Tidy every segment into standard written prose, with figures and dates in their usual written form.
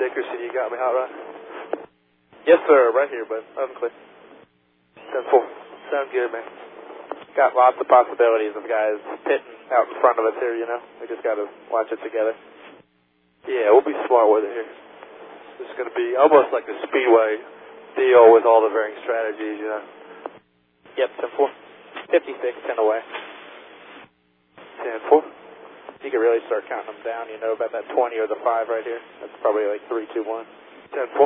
Dickerson, you got me hot rod? Yes, sir. Right here, bud. Loud and clear. 10-4. Sounds good, man. Got lots of possibilities of guys pitting out in front of us here, you know. We just got to watch it together. Yeah, we'll be smart with it here. This is going to be almost like a speedway deal with all the varying strategies, you know. Yep, 10-4. 56, 10 away. 10-4. You could really start counting them down, you know, about that 20 or the 5 right here. That's probably like 3, 2, 1. 10-4.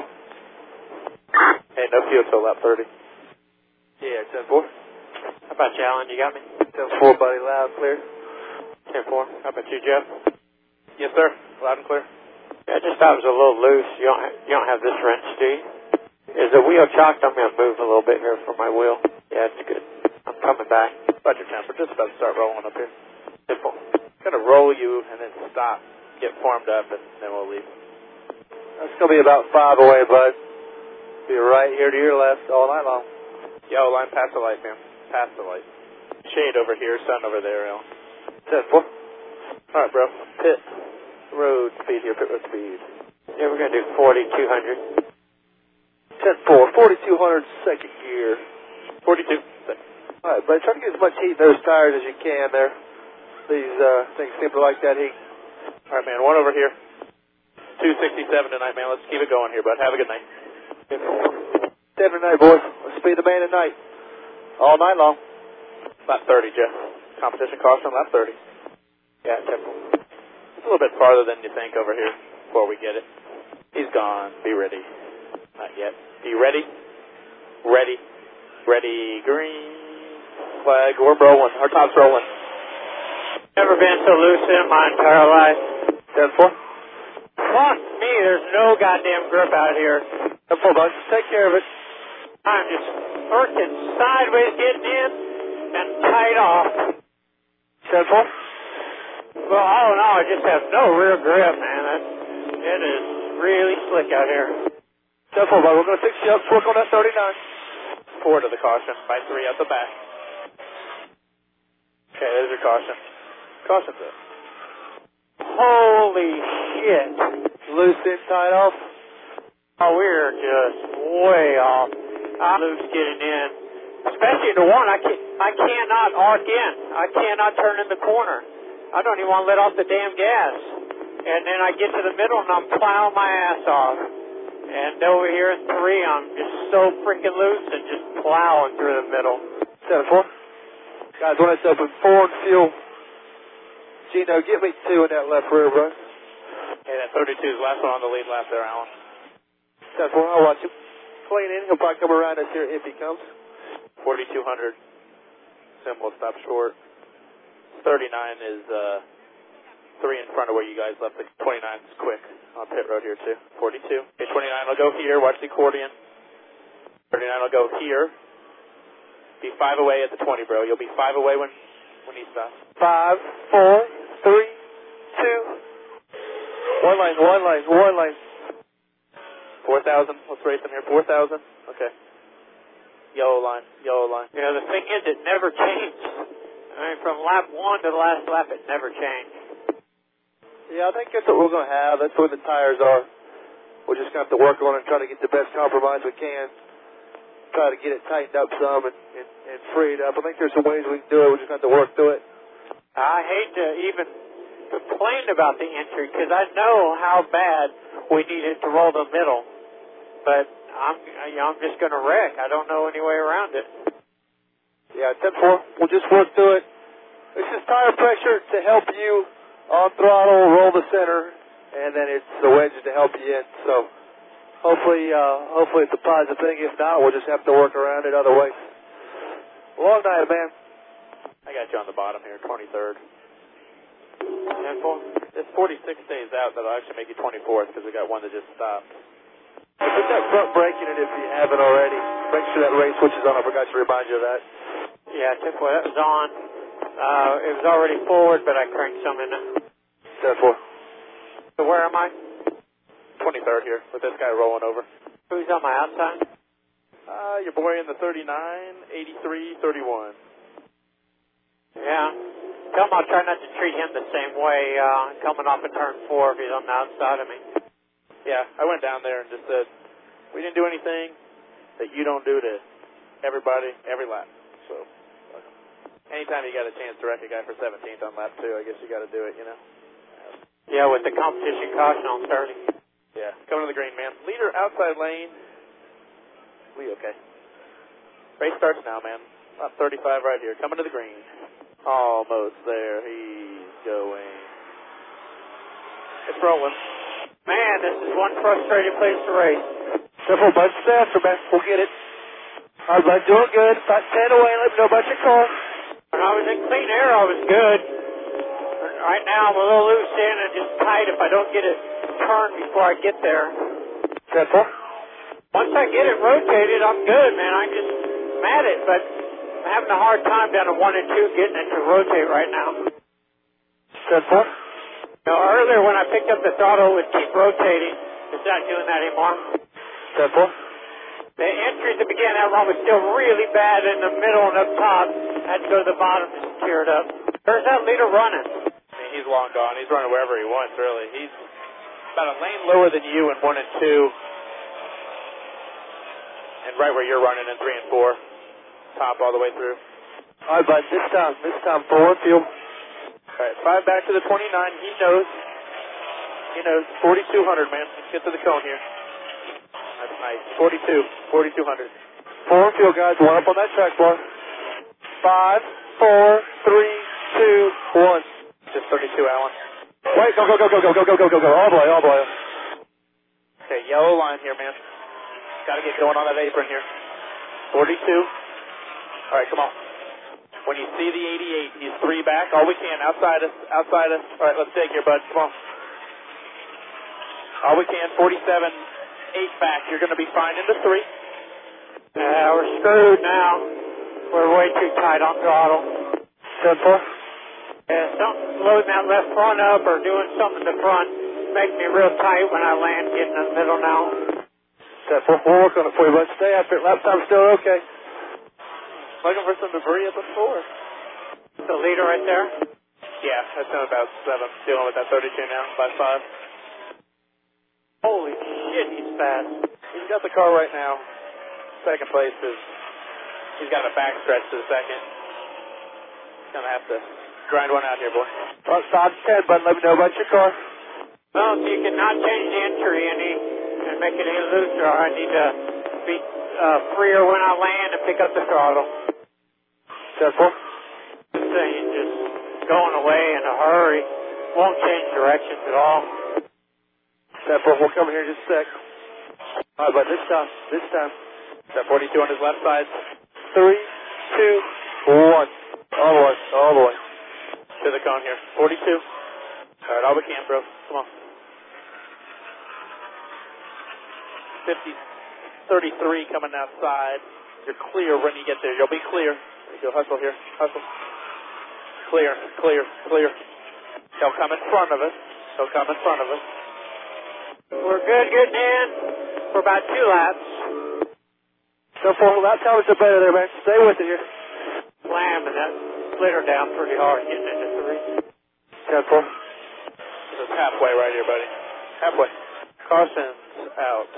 Hey, no fuel till lap 30. Yeah, 10-4. How about you, Alan? You got me? 10-4, buddy. Loud and clear. 10-4. How about you, Jeff? Yes, sir. Loud and clear. Yeah, I just thought it was a little loose. You don't have this wrench, do you? Is the wheel chocked? I'm going to move a little bit here for my wheel. Yeah, it's good. I'm coming back. About your temper. Just about to start rolling up here. Simple. Going to roll you and then stop, get formed up, and then we'll leave. That's going to be about 5 away, bud. Be right here to your left all night long. Yo, line past the light, man. Past the light. Shade over here, sun over there, Al. 10-4. All right, bro. Pit road speed here, pit road speed. Yeah, we're going to do 4,200. 10-4. 4,200 second gear. 42. All right, buddy. Try to get as much heat in those tires as you can there. These things seem to like that heat. All right, man. One over here. 267 tonight, man. Let's keep it going here, bud. Have a good night. 7 tonight, boys. Let's be the man tonight. All night long. Lap 30, Jeff. Competition caution, lap 30. Yeah, simple. It's a little bit farther than you think over here before we get it. He's gone. Be ready. Not yet. Be ready. Ready. Ready. Green flag. We're rolling. Our top's rolling. Never been so loose in my entire life. 10-4. Fuck me, there's no goddamn grip out here. 10-4, bud. Take care of it. I'm just working sideways getting in and tight off. 10-4. Well, all in all, I just have no real grip, man. It is really slick out here. 10-4, bud. We're going to fix you up. Work on that 39. 4 to the caution. By 3 out the back. Okay, there's your caution. Caution's it. Holy shit. Loose in, tight off. Oh, we're just way off. I'm loose getting in. Especially the one, I cannot arc in. I cannot turn in the corner. I don't even want to let off the damn gas. And then I get to the middle and I'm plowing my ass off. And over here in 3, I'm just so freaking loose and just plowing through the middle. 7-4. Guys, when it's open, 4 and fuel. Gino, get me 2 in that left rear, bro. Hey, that 32 is the last one on the lead lap there, Alan. 10-4, I'll watch him. Clean in, he'll probably come around us here if he comes. 4,200. Sim will stop short. 39 is 3 in front of where you guys left. The 29 is quick on pit road here, too. 42. Okay, 29 will go here. Watch the accordion. 39 will go here. Be 5 away at the 20, bro. You'll be 5 away when he stops. 5, 4, 3, 2. One lane. 4,000. Let's race them here. 4,000. Okay. Yellow line. You know, the thing is, it never changed. I mean, from lap 1 to the last lap, it never changed. Yeah, I think that's what we're going to have. That's where the tires are. We're just going to have to work on it and try to get the best compromise we can. Try to get it tightened up some and freed up. I think there's some ways we can do it. We're just going to have to work through it. I hate to even complain about the entry because I know how bad we need it to roll the middle. But I'm just going to wreck. I don't know any way around it. Yeah, 10-4. We'll just work through it. This is tire pressure to help you on throttle, roll the center, and then it's the wedges to help you in. So hopefully it's a positive thing. If not, we'll just have to work around it other ways. Long night, man. I got you on the bottom here, 23rd. 10-4. This 46 stays out. That'll actually make you 24th because we got one that just stopped. Put that front brake in it if you haven't already. Make sure that race switch is on. I forgot to remind you of that. Yeah, 10-4. That was on. It was already forward, but I cranked some in it. 10-4. So where am I? 23rd here with this guy rolling over. Who's on my outside? Your boy in the 39, 83, 31. Yeah. Tell him I'll try not to treat him the same way coming off of turn 4 if he's on the outside of me. Yeah, I went down there and just said, we didn't do anything that you don't do to everybody, every lap. So, anytime you got a chance to wreck a guy for 17th on lap 2, I guess you got to do it, you know? Yeah, with the competition caution on 30. Yeah, coming to the green, man. Leader outside lane. We okay. Race starts now, man. Lap 35 right here. Coming to the green. Almost there. He's going. It's rolling. Man, this is one frustrating place to race. Careful, bunch faster, man. We'll get it. All right, bud, doing good. About 10 away. Let me know about your car. When I was in clean air, I was good. Right now, I'm a little loose in and just tight if I don't get it turned before I get there. Careful. Once I get it rotated, I'm good, man. I'm just mad at it, but I'm having a hard time down to 1 and 2 getting it to rotate right now. Careful. Now, earlier when I picked up the throttle, it would keep rotating. It's not doing that anymore. Careful. The entry at the beginning of that run was still really bad in the middle and up top. I had to go to the bottom to secure it up. Where's that leader running? I mean, he's long gone. He's running wherever he wants, really. He's about a lane lower than you in 1 and 2. And right where you're running in 3 and 4. Top all the way through. All right, bud. This time, forward field. All right, 5 back to the 29. He knows. 4,200, man. Let's get to the cone here. That's nice. 4,200. Forward field, guys. One up on that track bar. 5, 4, 3, 2, 1. Just 32, Alan. Wait, go. All the way. Okay, yellow line here, man. Got to get going on that apron here. 42. All right, come on. When you see the 88, he's 3 back. All we can, outside us. All right, let's take here, bud. Come on. All we can, 47, 8 back. You're going to be fine into 3. Yeah, we're screwed now. We're way too tight on throttle. 10-4. Yeah, something loading that left front up or doing something in the front making me real tight when I land getting in the middle now. 10-4. We'll work on it for you, bud. Stay after it. Lap time's still okay. Looking for some debris up at 4. The leader right there? Yeah, that's him about 7. Dealing with that 32 now, by 5. Holy shit, he's fast. He's got the car right now. Second place is, he's got a backstretch to the second. He's going to have to grind one out here, boy. Front side's 10, bud. Let me know about your car. Well, if you cannot change the entry any and make it any looser, I need to be freer when I land and pick up the throttle. 10-4. This thing is just going away in a hurry. Won't change directions at all. 10-4. We'll come here in just a sec. All right, bud. This time. That 42 on his left side. 3, 2, 1. All the way. To the cone here. 42. All right, all we can, bro. Come on. 33 coming outside. You're clear when you get there. You'll be clear. There you go. Hustle here. Hustle. Clear. He'll come in front of us. We're good getting in for about 2 laps. So for lap time is better there, man. Stay with it here. Slamming that splitter down pretty hard getting into 3. 10-4. This is halfway right here, buddy. Halfway. Caution's out.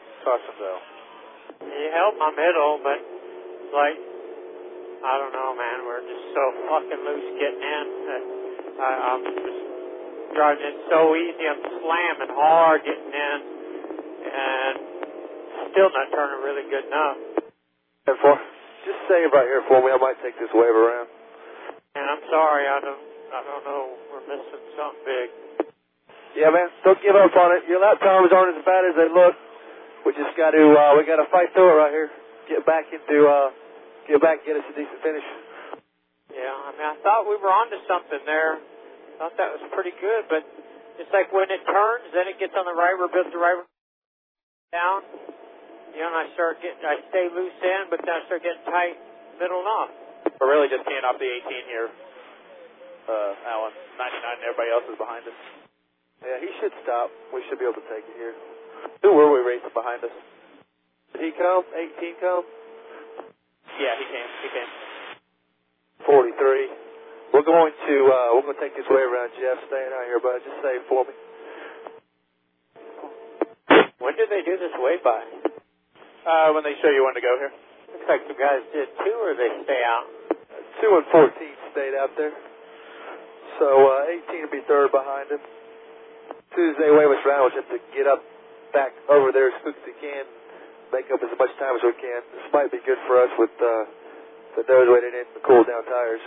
You help my middle, but like, I don't know, man. We're just so fucking loose getting in that I'm just driving it so easy. I'm slamming hard getting in and still not turning really good enough. 10-4. Just save right here for me. I might take this wave around. And I'm sorry, I don't know. We're missing something big. Yeah, man. Don't give up on it. Your lap times aren't as bad as they look. We just got to, we got to fight through it right here. Get back, get us a decent finish. Yeah, I mean, I thought we were onto something there. Thought that was pretty good, but it's like when it turns, then it gets on the right, we're built the right down. You know, and I stay loose in, but then I start getting tight middle and off. We're really just teeing off the 18 here, Alan. 99 and everybody else is behind us. Yeah, he should stop. We should be able to take it here. Who were we racing behind us? Did he come? 18 come? Yeah, he came. 43. We're going to take this way around, Jeff. Staying out here, bud. Just save for me. When did they do this weigh by? When they show you when to go here. Looks like some guys did too, or they stay out. 2 and 14 stayed out there. So 18 will be third behind him. As soon as they wave us around, we'll just have to get up back over there as quick as we can, make up as much time as we can. This might be good for us with the nose weighted in the cool down tires.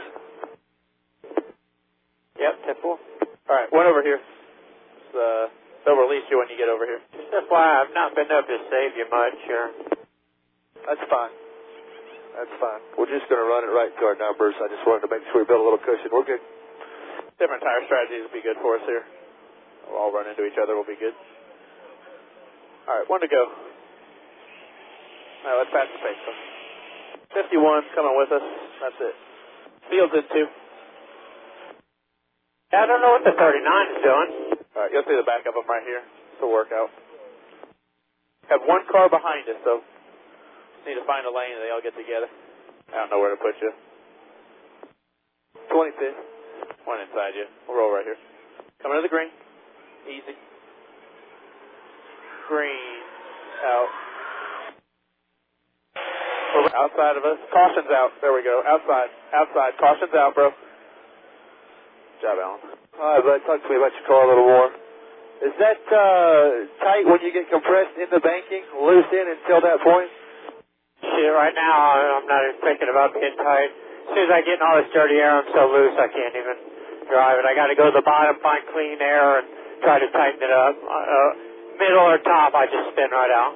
Yep, 10-4. All right, one over here. They'll release you when you get over here. Just FYI, I've not been able to save you much here. That's fine. That's fine. We're just going to run it right to our numbers. I just wanted to make sure we build a little cushion. We're good. Different tire strategies will be good for us here. We'll all run into each other. We'll be good. All right, one to go. All right, let's pass the pace. 51 coming with us. That's it. Field's in 2. Yeah, I don't know what the 39 is doing. All right, you'll see the back of them right here. It's a workout. Have one car behind us, so need to find a lane and they all get together. I don't know where to put you. 25th. One inside you. We'll roll right here. Coming to the green. Easy. Green. Out. Outside of us. Caution's out. There we go. Outside. Outside. Caution's out, bro. Good job, Alan. All right, bud. Talk to me about your car a little more. Is that tight when you get compressed in the banking, loose in until that point? Shit, right now I'm not even thinking about being tight. As soon as I get in all this dirty air, I'm so loose I can't even drive it. I got to go to the bottom, find clean air, and try to tighten it up. Middle or top, I just spin right out.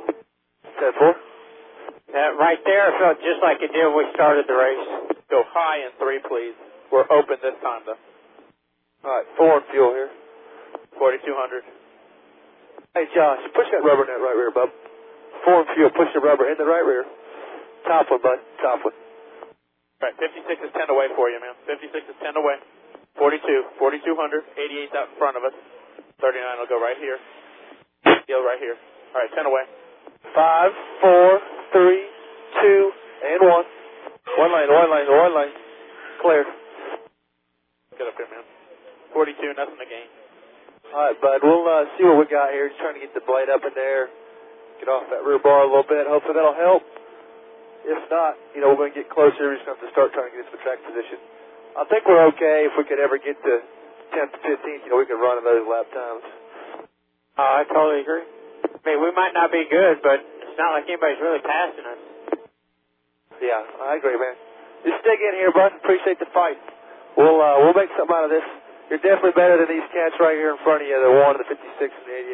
10-4? That right there felt just like it did when we started the race. Go high in 3, please. We're open this time, though. All right, 4 on fuel here. 4,200. Hey, Josh, push that rubber in that right rear, bub. 4 on fuel, push the rubber in the right rear. Top one, bud, top one. All right, 56 is 10 away for you, man. 56 is 10 away. 42, 4,200. 88's out in front of us. 39 will go right here. Go right here. All right, 10 away. 5, 4, 3, 2, and 1. One lane. Clear. Get up here, man. 42, nothing to gain. All right, bud, we'll see what we got here. Just trying to get the blade up in there. Get off that rear bar a little bit. Hopefully that'll help. If not, we're going to get closer. We're just going to have to start trying to get into the track position. I think we're okay. If we could ever get to 10th to 15th, we could run in those lap times. I totally agree. I mean, we might not be good, but it's not like anybody's really passing us. Yeah, I agree, man. Just stick in here, bud. Appreciate the fight. We'll make something out of this. You're definitely better than these cats right here in front of you, the 1, the 56, and the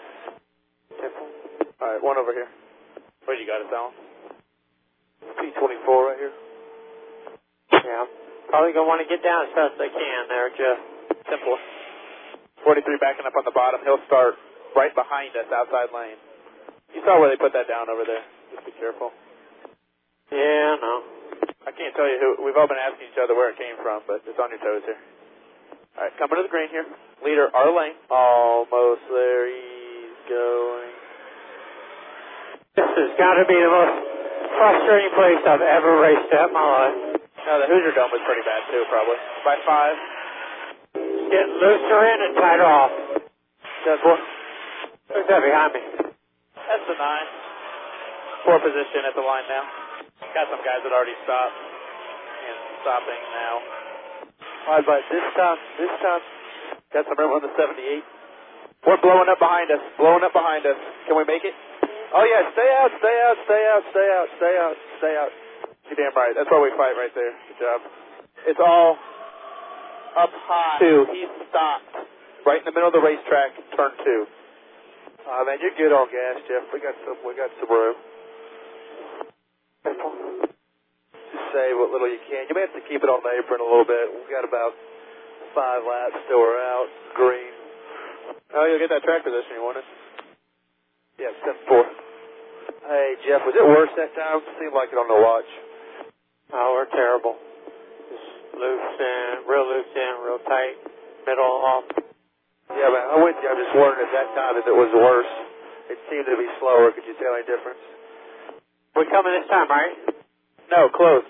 88. All right, one over here. What you got us, Alan? P24 right here. Yeah, probably going to want to get down as fast as I can there, Jeff. Simple. 43 backing up on the bottom. He'll start right behind us, outside lane. You saw where they put that down over there. Just be careful. Yeah, no. I can't tell you who. We've all been asking each other where it came from, but it's on your toes here. All right, coming to the green here. Leader, our lane. Almost there. He's going. This has got to be the most frustrating place I've ever raced at in my life. No, the Hoosier Dome was pretty bad too, probably. By 5. Get looser in and tighter off. 10-4. Who's that behind me? That's the 9. 4 position at the line now. Got some guys that already stopped and stopping now. All right, bud, this time. Got some room on the 78. We're blowing up behind us. Can we make it? Oh, yeah, stay out. You're damn right. That's why we fight right there. Good job. It's all up high. 2. He's stopped. Right in the middle of the racetrack, turn 2. Man, you're good on gas, Jeff. We got some room. Just save what little you can. You may have to keep it on the apron a little bit. We've got about 5 laps till we're out. Green. Oh, you'll get that track position you wanted. Yeah, 10-4. Hey, Jeff, was it worse that time? Seemed like it on the watch. Oh, we're terrible. Just real loose in, real tight, middle off. Yeah, man, I'm with you. I'm just wondering at that time if it was worse. It seemed to be slower. Could you tell any difference? We coming this time, right? No, close.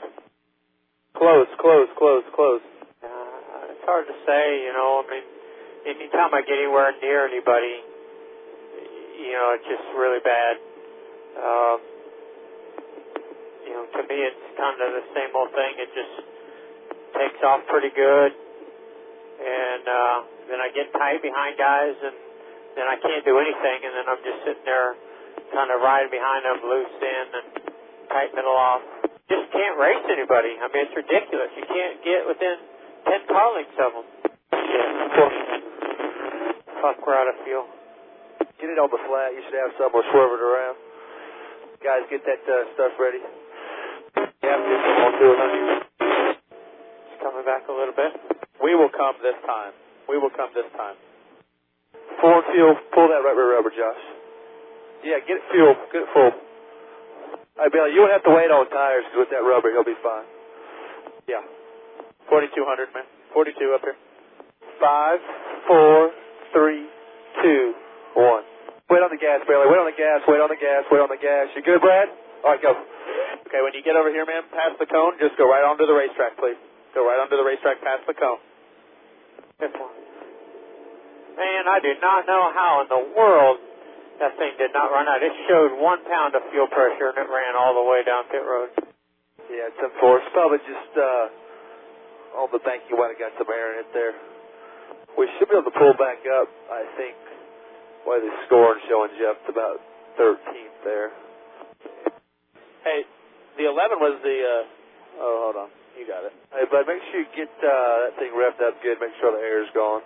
It's hard to say, I mean, anytime I get anywhere near anybody, it's just really bad. To me, it's kind of the same old thing. It just takes off pretty good, and then I get tight behind guys, and then I can't do anything, and then I'm just sitting there kind of riding behind them, loose in and tight middle off. Just can't race anybody. I mean, it's ridiculous. You can't get within 10 car lengths of them. Fuck, we're out of fuel. Get it on the flat. You should have some more swerving around. Guys, get that stuff ready. Yeah, it's coming back a little bit. We will come this time. We will come this time. Full fuel. Pull that right rear rubber, Josh. Yeah, get it fuel. Get it full. All right, Billy, you won't have to wait on tires because with that rubber, he'll be fine. Yeah. 4,200, man. 42 up here. 5, 4, 3, 2, 1. Wait on the gas, Bailey. Wait on the gas. Wait on the gas. Wait on the gas. You good, Brad? All right, go. Okay, when you get over here, man, past the cone, just go right onto the racetrack, please. Go right onto the racetrack past the cone. This one. Man, I do not know how in the world that thing did not run out. It showed 1 pound of fuel pressure, and it ran all the way down pit road. Yeah, it's unfortunate. Probably just on the bank you might have got some air in it there. We should be able to pull back up, I think, while the score showing Jeff to about 13th there. Hey, the 11 was the, oh, hold on. You got it. Hey, bud, make sure you get that thing revved up good. Make sure the air's gone.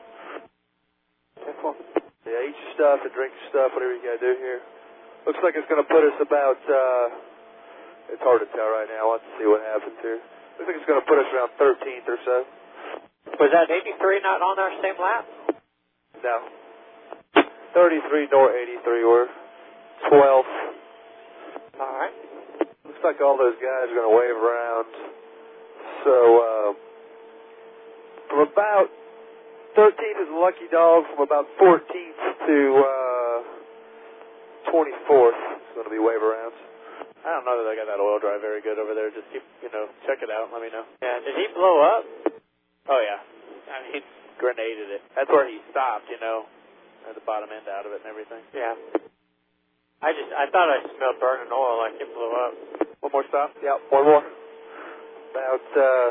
Yeah, eat your stuff and drink your stuff, whatever you got to do here. Looks like it's going to put us about, it's hard to tell right now. Let's see what happens here. Looks like it's going to put us around 13th or so. Was that 83 not on our same lap? No. 33 nor 83 were 12th. All right. Looks like all those guys are going to wave around. So, from about 13th is a lucky dog. From about 14th to 24th is going to be wave arounds. I don't know that I got that oil drive very good over there. Just keep, check it out and let me know. Yeah, did he blow up? Oh, yeah. I mean, he grenaded it. That's where he stopped, at the bottom end out of it and everything. Yeah. I thought I smelled burning oil like it blew up. One more stop? Yeah, one more. About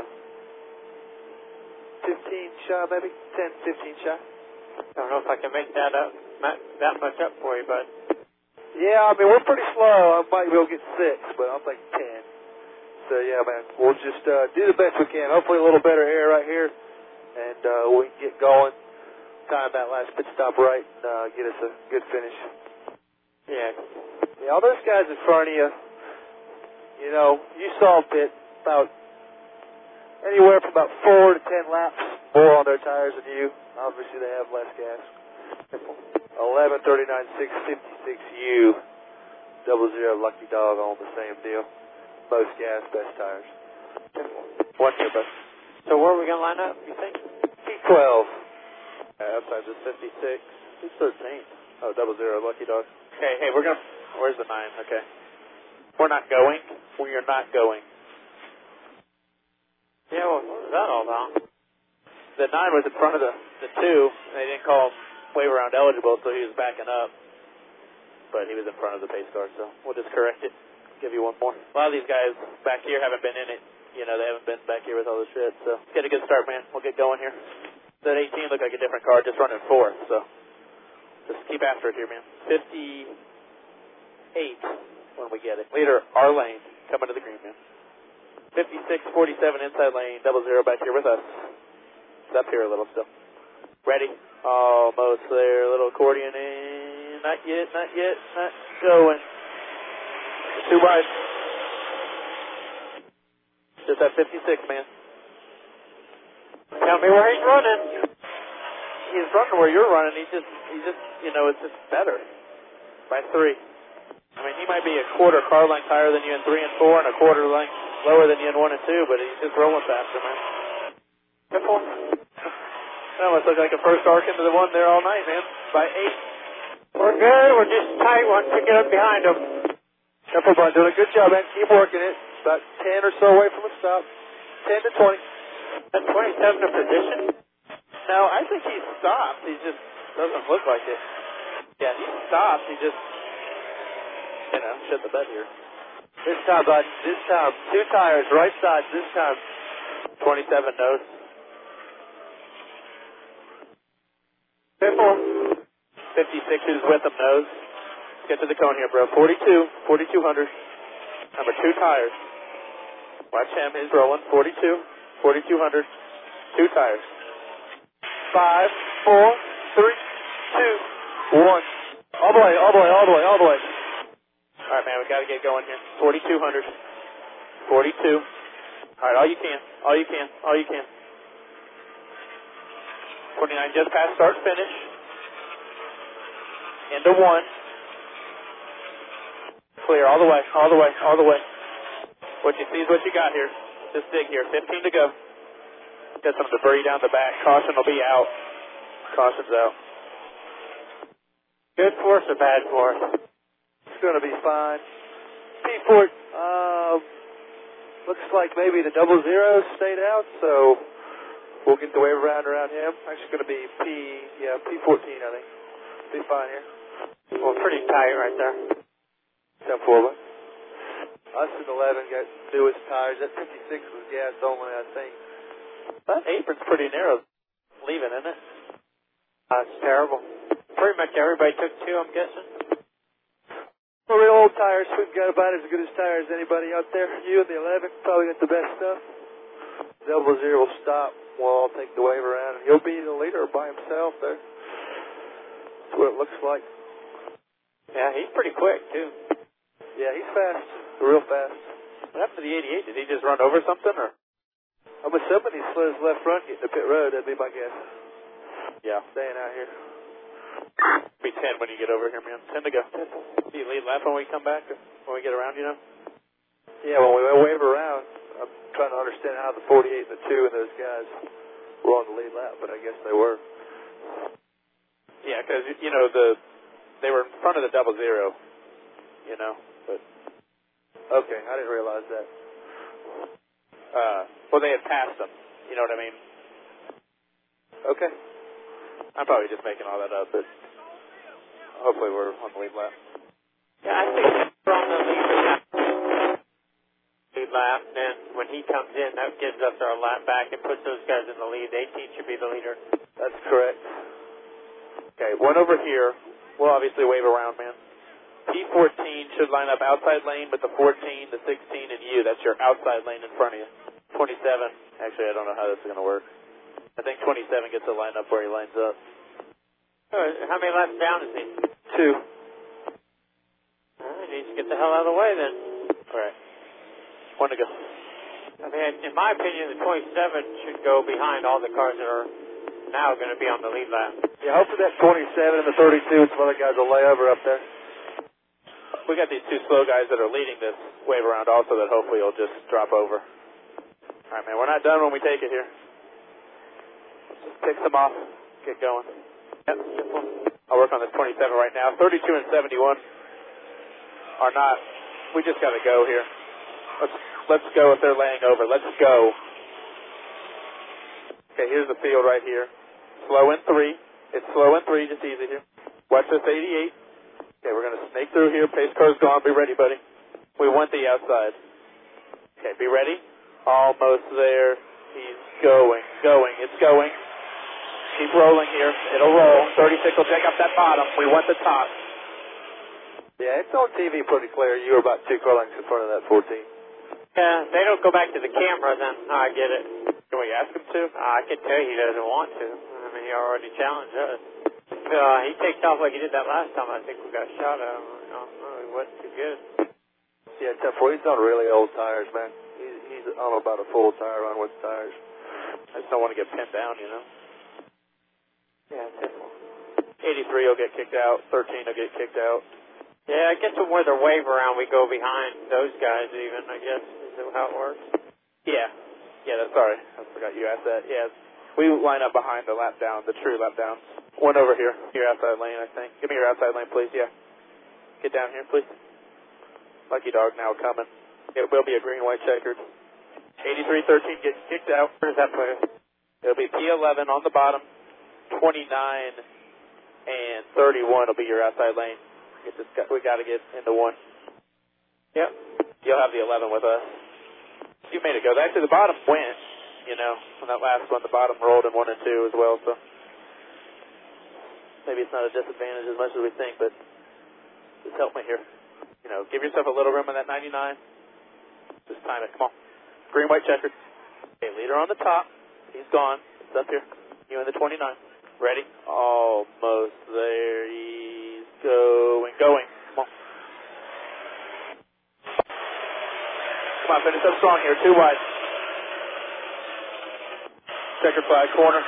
15 shy, maybe 10, 15 shy. I don't know if I can make that much up for you, bud. Yeah, I mean, we're pretty slow. I might be able to get 6, but I'll take 10. So, yeah, man, we'll just do the best we can. Hopefully a little better air right here, and we can get going, time that last pit stop right, and get us a good finish. Yeah. Yeah, all those guys in front of you, you saw pit about anywhere from about 4 to 10 laps more on their tires than you. Obviously, they have less gas. 11, 39, 6, 56U, 00 Lucky Dog on the same deal. Most gas, best tires. 1 here, bud. So where are we going to line up, you think? P12. Outside this 56. Who's 13th? Oh, 00 Lucky Dog. Okay, hey, where's the 9? Okay. We're not going. We are not going. Yeah, well, what was that all about? The 9 was in front of the 2, and they didn't call him wave around eligible, so he was backing up. But he was in front of the pace car, so we'll just correct it. Give you one more. A lot of these guys back here haven't been in it. They haven't been back here with all the shit, so get a good start, man. We'll get going here. That 18 looked like a different car, just running 4th, so just keep after it here, man. 58 when we get it. Leader, our lane, coming to the green, man. 56, 47 inside lane, 00 back here with us. It's up here a little still. Ready? Almost there, a little accordion in. Not yet, not going. 2 wide. Just at 56, man. Tell me where he's running. He's running where you're running. He's just, it's just better by 3. I mean, he might be a quarter car length higher than you in 3 and 4 and a quarter length lower than you in 1 and 2, but he's just rolling faster, man. Simple. That almost looked like a first arc into the 1 there all night, man. By 8. We're good. We're just tight once we get up behind him. Simple, bud. Doing a good job, man. Keep working it. About 10 or so away from the stop. 10 to 20. At 27 a position? No, I think he's stopped. He just doesn't look like it. Yeah, he stopped. He just, shut the bed here. This time, bud. This time, 2 tires, right side. This time. 27 nose. 56 is with him, nose. Let's get to the cone here, bro. 4,200. Number 2 tires. Watch him. He's rolling. 4,200. 2 tires. 5, 4, 3, 2, 1. All the way. All right, man. We got to get going here. 4,200. 42. All right, all you can. 29 just past start finish. Into 1. Clear all the way. What you see is what you got here. Just dig here. 15 to go. Got some debris down the back. Caution will be out. Caution's out. Good force or bad force? It's going to be fine. P-Fort, looks like maybe the 00 stayed out, so we'll get the wave around him. Actually going to be P14, I think. Be fine here. Well, pretty tight right there. 10 forward. Us and 11 got newest tires. That 56 was gas only, I think. That apron's pretty narrow. Leaving, isn't it? It's terrible. Pretty much everybody took 2, I'm guessing. Well, real old tires. We've got about as good as tires as anybody out there. You and the 11 probably got the best stuff. 00 will stop. Well, I'll take the wave around, and he'll be the leader by himself there. That's what it looks like. Yeah, he's pretty quick, too. Yeah, he's fast. Real fast. What happened to the 88? Did he just run over something, or? I'm assuming he slid his left front getting to pit road. That'd be my guess. Yeah. Staying out here. Be 10 when you get over here, man. 10 to go. Do you lead lap when we come back, or when we get around, Yeah, when we wave around, I'm trying to understand how the 48 and the 2 and those guys were on the lead lap, but I guess they were. Yeah, because, they were in front of the 00, but... Okay, I didn't realize that. Well, they had passed them, you know what I mean? Okay. I'm probably just making all that up, but hopefully we're on the lead lap. Yeah, I think we're on the lead lap, then when he comes in, that gives us our lap back and puts those guys in the lead. 18 should be the leader. That's correct. Okay, one over here. We'll obviously wave around, man. P14 should line up outside lane with the 14, the 16, and you. That's your outside lane in front of you. 27. Actually, I don't know how this is going to work. I think 27 gets to line up where he lines up. How many laps down is he? 2. He needs to get the hell out of the way then. All right. 1 to go. I mean, in my opinion, the 27 should go behind all the cars that are now going to be on the lead lap. Yeah, hopefully that 27 and the 32 and some other guys will lay over up there. We got these 2 slow guys that are leading this wave around also that hopefully will just drop over. All right, man, we're not done when we take it here. Let's just pick them off, get going. Yep. I'll work on this 27 right now. 32 and 71 are not. We just got to go here. Let's go if they're laying over. Let's go. Okay, here's the field right here. Slow in 3. It's slow in 3, just easy here. Watch this 88. Okay, we're going to snake through here. Pace car's gone. Be ready, buddy. We want the outside. Okay, be ready. Almost there. He's going. It's going. Keep rolling here. It'll roll. 36 will take up that bottom. We want the top. Yeah, it's on TV pretty clear. You were about 2 car lengths in front of that 14. Yeah, they don't go back to the camera then. I get it. Can we ask him to? I can tell he doesn't want to. I mean, he already challenged us. He takes off like he did that last time. I think we got a shot at him. He wasn't too good. Yeah, tough. He's on really old tires, man. He's on about a full tire run with tires. I just don't want to get pinned down, Yeah, typical. 83 will get kicked out. 13 will get kicked out. Yeah, I guess when we're the wave around, we go behind those guys even, I guess. Is that how it works? Yeah. Sorry. I forgot you asked that. Yeah. We line up behind the lap down, the true lap downs. One over here. Your outside lane, I think. Give me your outside lane, please. Yeah. Get down here, please. Lucky dog now coming. It will be a green, white checkered. 83-13 gets kicked out. Where does that put us? It'll be P11 on the bottom. 29 and 31 will be your outside lane. We got to get into 1. Yep. You'll have the 11 with us. You made it go. Actually, the bottom went, on that last one. The bottom rolled in 1 and 2 as well, so maybe it's not a disadvantage as much as we think, but just help me here. Give yourself a little room on that 99. Just time it. Come on. Green, white checkered. Okay, leader on the top. He's gone. It's up here. You in the 29. Ready? Almost there. He's going. Come on. Come on, finish up strong here. 2 wide. Checkered flag, corner.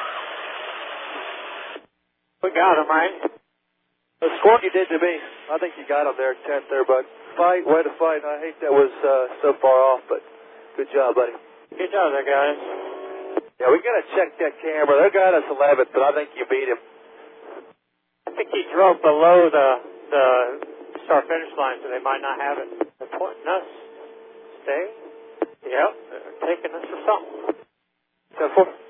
We got him, right? The score you did to me, I think you got him there, 10th there, bud. Fight, way to fight. I hate that was so far off, but good job, buddy. Good job there, guys. Yeah, we got to check that camera. They got us 11th, but I think you beat him. I think he drove below the start-finish line, so they might not have it. They're pointing us. Stay. Yep, they're taking us for something. 10-4.